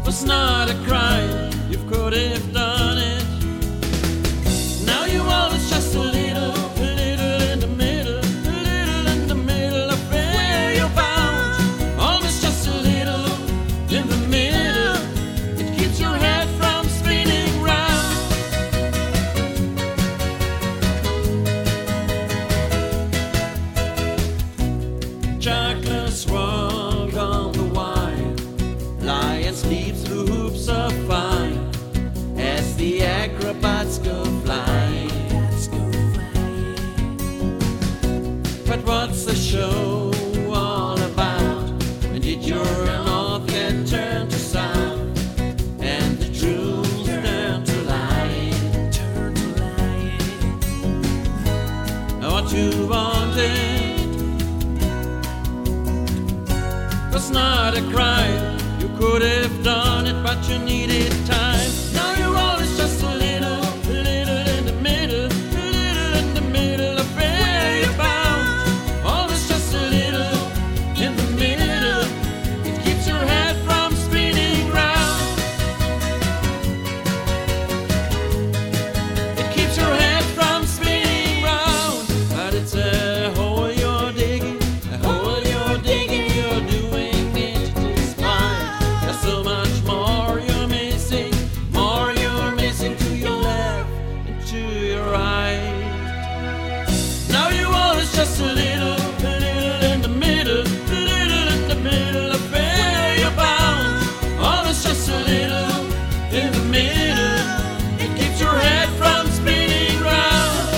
was not a crime. You could have done it. Now you always just a little in the middle, a little in the middle of where you're bound. Always just a little in the middle. It keeps your head from spinning round. Chocolate swung on the wine. Lion sleeps through hoops of fire as the acrobats go flying. But what's the show all about? When did your north get turned to south and the truth turned to lying? What you wanted was not a crime. You could have done it, but you needed time. Now you're always just a little in the middle, a little in the middle of where you're bound. Always just a little in the middle. It keeps your head from spinning round. It keeps your head from spinning round. But it's a hole you're digging, a hole you're digging. You're doing it this fine. There's so much more you're missing to your left and to your right. Now you always just a little in the middle, a little in the middle of where you're bound. Always just a little in the middle. It keeps your head from spinning round.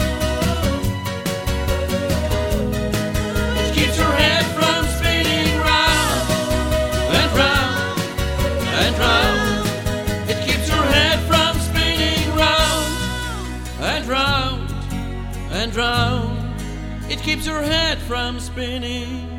It keeps your head from spinning round and round and round. It keeps your head from spinning round and round and round. It keeps your head from spinning